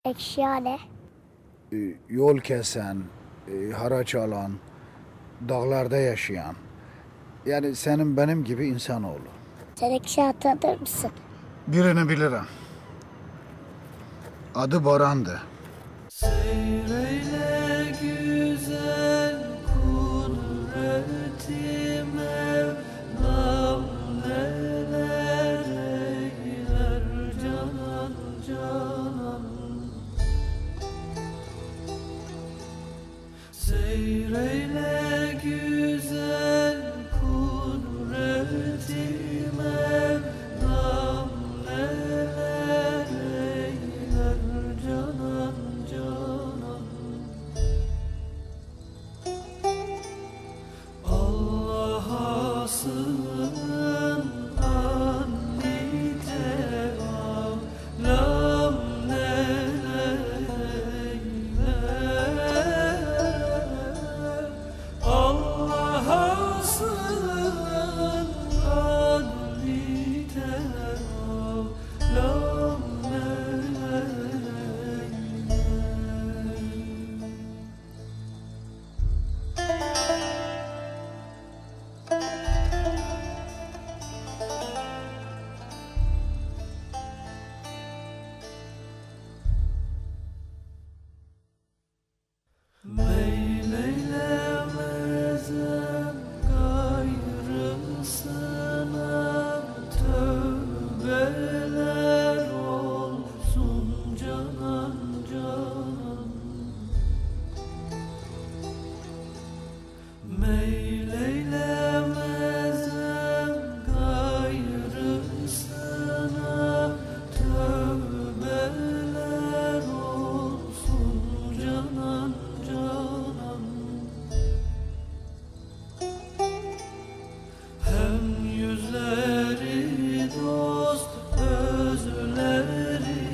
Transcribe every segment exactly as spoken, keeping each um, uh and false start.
Eşya ne? E, Yol kesen, e, haraç alan, dağlarda yaşayan. Yani senin benim gibi insanoğlu. Sen eşya tanır mısın? Birini bilirim. Adı Boran'dı. Seyreyle güzel kudreti Mevlam neler eyler canan canan. Seyreyle güzel kudreti Mevlam neler eyler canan canan. Allah'a sığın anni tevalam neler eyler. Allah'a sığın anni tevalam neler eyler. Meyleylemezem gayrısına tövbeler olsun canan canan. Meyleylemezem gayrısına tövbeler olsun canan canan. Hem yüzleri dost özleri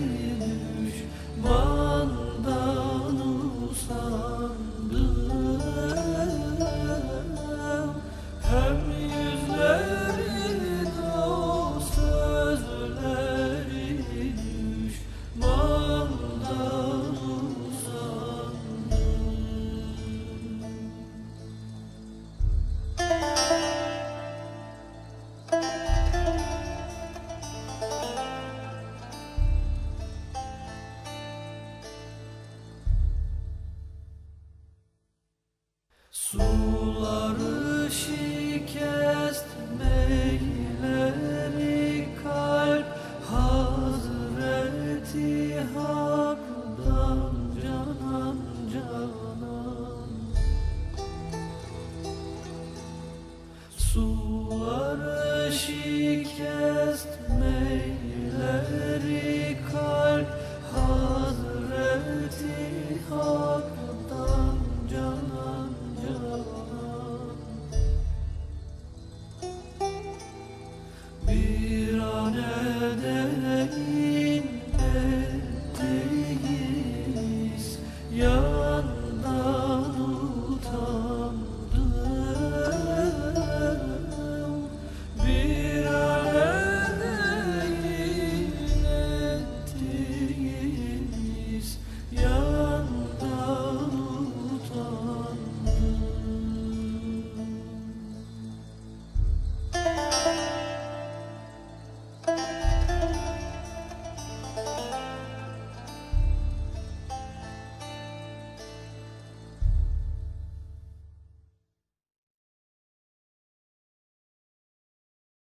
düşmandan usandım. Hem yüzleri dost özleri düşmandan usandım. Suları şiir